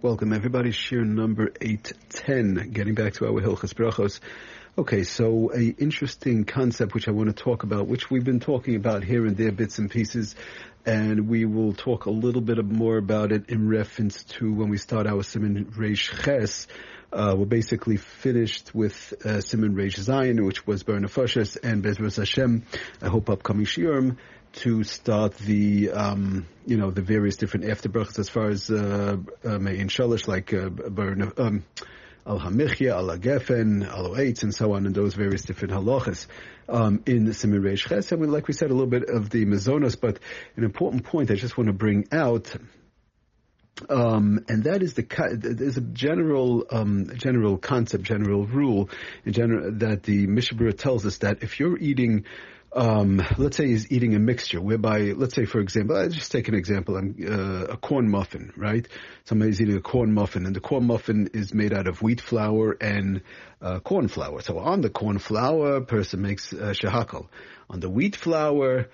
Welcome everybody. Shir number 810. Getting back to our Hilchos Brachos. Okay, so a interesting concept which I want to talk about, which we've been talking about here and there, bits and pieces, and we will talk a little bit more about it in reference to when we start our Siman Reish Ches. We're basically finished with Siman Reish Zayin, which was Bar Nefashos, and Bezras Hashem, I hope upcoming Shiurim, to start the the various different afterbrachas as far as Me'in Shalish, like Al Hamichya, Al Gefen, Al Eitz, and so on, and those various different halachas in the Siman Reish Ches. And like we said, a little bit of the Mazonos, but an important point I just want to bring out, and that is there's a general concept, general rule, in general, that the Mishnah Berurah tells us that if you're eating, let's say he's eating a mixture whereby, let's say for example, I'll just take an example, a corn muffin, right? Somebody's eating a corn muffin, and the corn muffin is made out of wheat flour and corn flour. So on the corn flour, a person makes shehakol. On the wheat flour,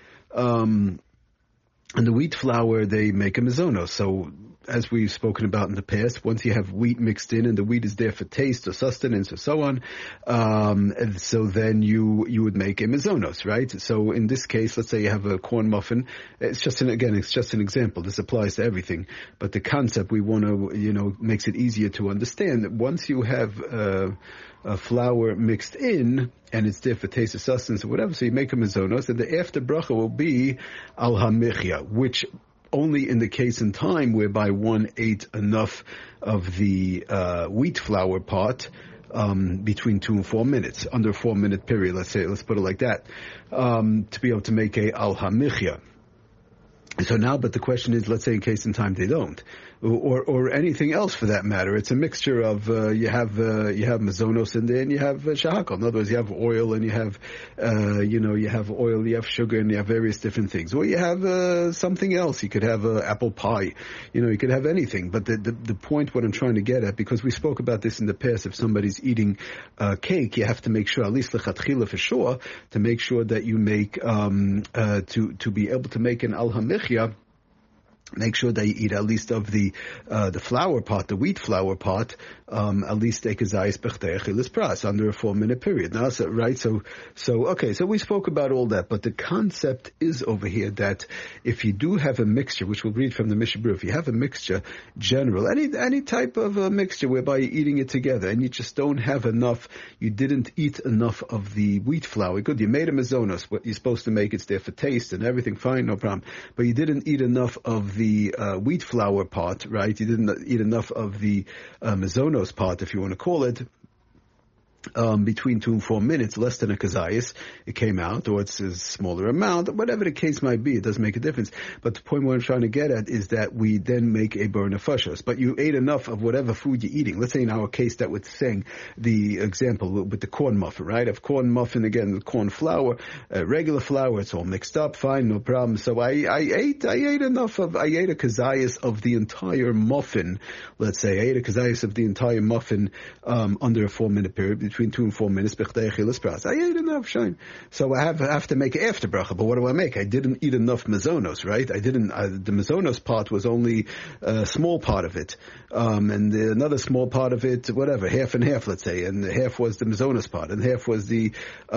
they make a mizonos. So, as we've spoken about in the past, once you have wheat mixed in and the wheat is there for taste or sustenance or so on, and so then you would make a mizonos, right? So in this case, let's say you have a corn muffin. It's just an example. This applies to everything. But the concept we want to, makes it easier to understand. Once you have a flour mixed in, and it's there for taste or sustenance or whatever, so you make a mizonos, and the after bracha will be al hamichya, which only in the case in time whereby one ate enough of the wheat flour part between 2 and 4 minutes, under a 4 minute period, let's put it like that, to be able to make a al hamichya. So now, but the question is, let's say in case in time they don't, or anything else for that matter. It's a mixture of you have mazonos in there and you have shehakol. In other words, you have oil and you have you have oil, you have sugar, and you have various different things. Or you have something else. You could have apple pie. You could have anything. But the point, what I'm trying to get at, because we spoke about this in the past, if somebody's eating cake, you have to make sure, at least lechatchila for sure, to make sure that you make to be able to make an al hamichya. Make sure that you eat at least of the flour part, the wheat flour part, at least ekazayis bechteich ilis pras, under a 4 minute period. Now, so we spoke about all that, but the concept is over here that if you do have a mixture, which we'll read from the Mishnah Berurah, if you have a mixture, general, any type of a mixture whereby you're eating it together, and you just don't have enough, you didn't eat enough of the wheat flour. Good, you made a mazonos, what you're supposed to make, it's there for taste and everything, fine, no problem. But you didn't eat enough of the wheat flour part, right? You didn't eat enough of the mazonos part, if you want to call it. Between 2 and 4 minutes, less than a kazayas, it came out, or it's a smaller amount, whatever the case might be, it doesn't make a difference. But the point what I'm trying to get at is that we then make a bar nefashos. But you ate enough of whatever food you're eating. Let's say in our case that would saying the example with the corn muffin, right? Of corn muffin, again, with corn flour, regular flour, it's all mixed up, fine, no problem. So I ate enough of, I ate a kazayas of the entire muffin, let's say, I ate a kazayas of the entire muffin, under a 4 minute period, between 2 and 4 minutes. I ate enough, shine. So I have to make after bracha. But what do I make? I didn't eat enough mazonos, right? I didn't. The mazonos part was only a small part of it, and another small part of it, whatever, half and half, let's say, and half was the mazonos part, and half was the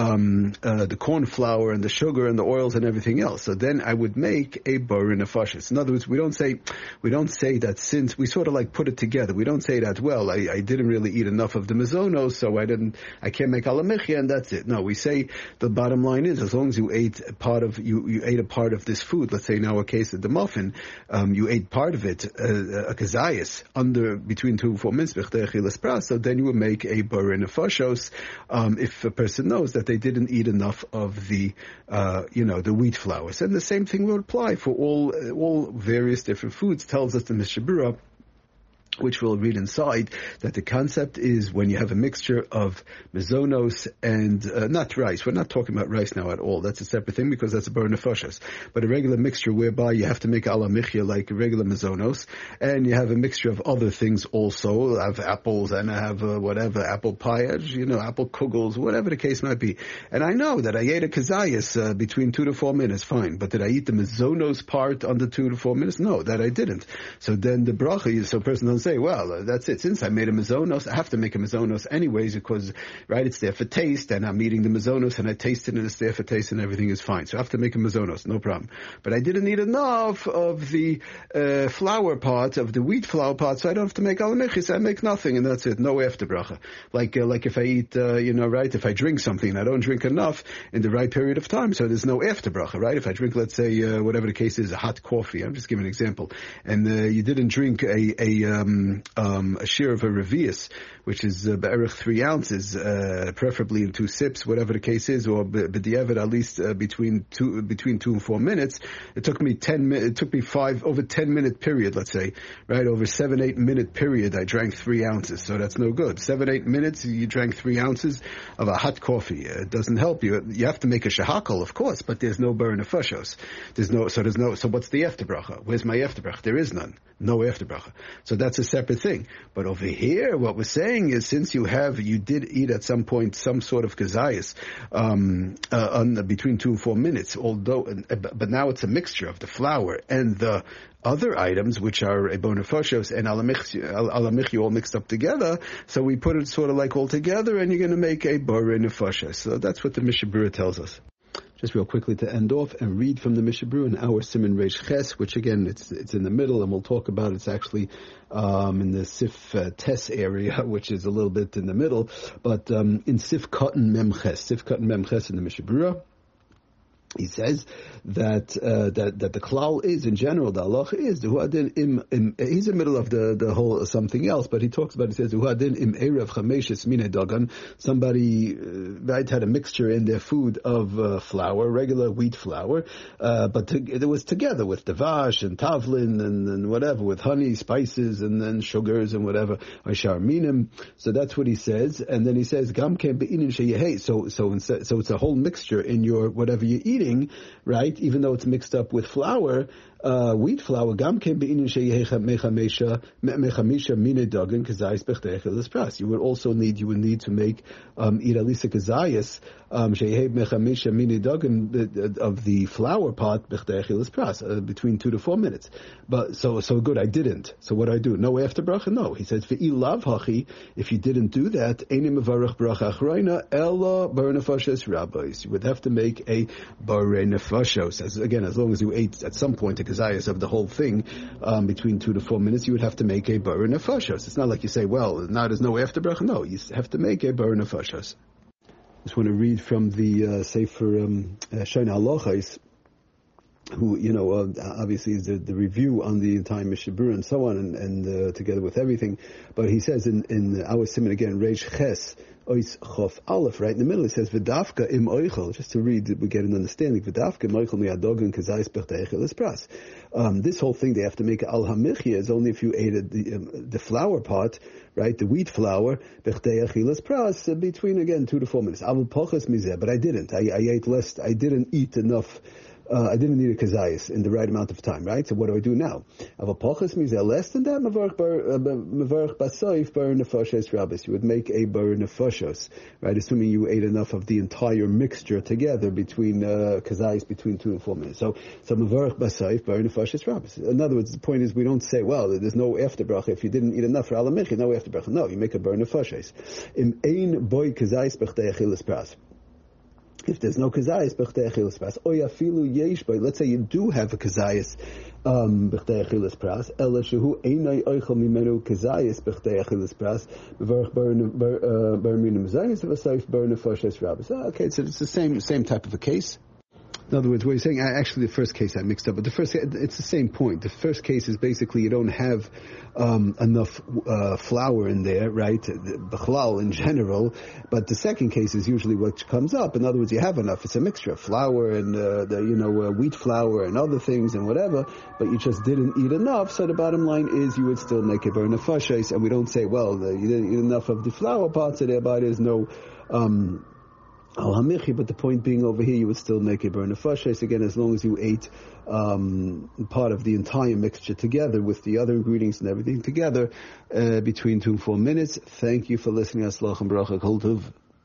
corn flour and the sugar and the oils and everything else. So then I would make a bar nefashos. In other words, we don't say that, since we sort of like put it together. We don't say that, well, I didn't really eat enough of the mazonos, so I can't make al hamichya, and that's it. No, we say the bottom line is, as long as you ate a part of this food, let's say in our case the muffin, you ate part of it, a kazayas, under between 2 and 4 minutes, so then you would make a bar nefashos, if a person knows that they didn't eat enough of the wheat flours. And the same thing would apply for all various different foods. Tells us the Mishnah Berurah, which we'll read inside, that the concept is when you have a mixture of mazonos and not rice. We're not talking about rice now at all. That's a separate thing because that's a bar nefashos. But a regular mixture whereby you have to make al hamichya like regular mazonos, and you have a mixture of other things also. I have apples and I have apple pie, apple kugels, whatever the case might be. And I know that I ate a kazayas between 2 to 4 minutes, fine. But did I eat the mazonos part under 2 to 4 minutes? No, that I didn't. So then the bracha, so a person doesn't say, well, that's it. Since I made a mazonos, I have to make a mazonos anyways because, right, it's there for taste, and I'm eating the mazonos, and I taste it, and it's there for taste, and everything is fine. So I have to make a mazonos, no problem. But I didn't eat enough of the flour part, of the wheat flour part, so I don't have to make alamechis. I make nothing, and that's it. No after bracha. Like if I eat, right, if I drink something, I don't drink enough in the right period of time, so there's no after bracha, right? If I drink, let's say, whatever the case is, a hot coffee, I'm just giving an example, and you didn't drink a share of a revius, which is be'erich 3 ounces, preferably in 2 sips, whatever the case is, or b'diavad at least between 2 and 4 minutes. It took me 10 minutes. It took me over 10-minute period, let's say, right? Over 7-8 minute period, I drank 3 ounces, so that's no good. 7-8 minutes, you drank 3 ounces of a hot coffee. It doesn't help you. You have to make a shahakal, of course, but there's no bar nefashos. So what's the after bracha? Where's my after bracha? There is none. No after bracha. So that's a separate thing. But over here, what we're saying is, since you did eat at some point some sort of kazayas, between 2 and 4 minutes, but now it's a mixture of the flour and the other items, which are bonafashos and alamichi all mixed up together. So we put it sort of like all together, and you're going to make a bar nefashos. So that's what the Mishnah Berurah tells us. Just real quickly to end off and read from the Mishnah Berurah in our Siman Reish Ches, which again, it's in the middle, and we'll talk about it. It's actually in the Sif Tes area, which is a little bit in the middle, but in Sif Katan Mem Ches in the Mishnah Berurah, he says that the klal is, in general, the halacha is the huadin he's in the middle of the whole something else, but he talks about, he says huadin im erev chameshes mine dagan. Somebody right had a mixture in their food of flour, regular wheat flour, but it was together with devash and tavlin and whatever, with honey, spices, and then sugars and whatever, ashar minim. So that's what he says, and then he says gam ken beinin sheyehei. So it's a whole mixture in your whatever you're eating, right? Even though it's mixed up with flour, wheat flour, gam ken beinin sheyecha mechamisha mine dagan kazayis bechtechelis pras. You would need to make eat at least a kazayis sheyeh mechamisha mine dagan of the flour pot bechtechelis pras, between 2 to 4 minutes. But so good, I didn't. So what I do? No after bracha? No. He says ve'i lav hachi. If you didn't do that, eini mevarach bracha achrayna ella bar nefashos rabbis. You would have to make a bar nefashos. As long as you ate at some point a kazayas of the whole thing between 2 to 4 minutes, you would have to make a bar nefashos. It's not like you say, well, now there's no after bracha. No, you have to make a bar nefashos. I just want to read from the Sefer Shana Halachos, who, obviously is the review on the entire Mishnah Berurah and so on, and together with everything. But he says in our Siman again, Reish Ches, Ois Chof Aleph, right in the middle, it says V'dafka im oichel. Just to read, we get an understanding. V'dafka im oichel mi'adogan kazayis b'chteichel es pras. This whole thing they have to make al hamichya is only if you ate the flour part, right, the wheat flour, b'chteichel es pras, between again 2 to 4 minutes. Avul poches mizeh, but I didn't. I ate less. I didn't eat enough. I didn't need a kazayis in the right amount of time, right? So what do I do now? Avapochas means less than that. Mevarch basoif bar nefashos rabbis. You would make a bar nefashos, right? Assuming you ate enough of the entire mixture together between kazayis between 2 and 4 minutes. So mevarch basoif bar nefashos rabbis. In other words, the point is we don't say, well, there's no after bracha if you didn't eat enough for alamichi, no after bracha. No, you make a bar nefashos. Im ein boy kazayis b'chtei achilas pras. If there's no kazayis b'chtei achilas pras, oya filu yesh boy. Let's say you do have a kazayis b'chtei achilas pras. Ela shehu einay oichel mimenu kazayis b'chtei achilas pras. Mevarch bar minum zayis v'asayif bar nefashos rabbis. Okay, so it's the same type of a case. In other words, what you're saying, actually the first case I mixed up, but it's the same point. The first case is basically you don't have enough flour in there, right? B'chlal in general, but the second case is usually what comes up. In other words, you have enough. It's a mixture of flour and wheat flour and other things and whatever, but you just didn't eat enough. So the bottom line is you would still make a bar nefashos, and we don't say, well, you didn't eat enough of the flour part, so thereby there's no al hamichi, but the point being over here, you would still make a bar nefashos, again, as long as you ate part of the entire mixture together with the other ingredients and everything together between 2 and 4 minutes. Thank you for listening. Aslach and bracha kol tov.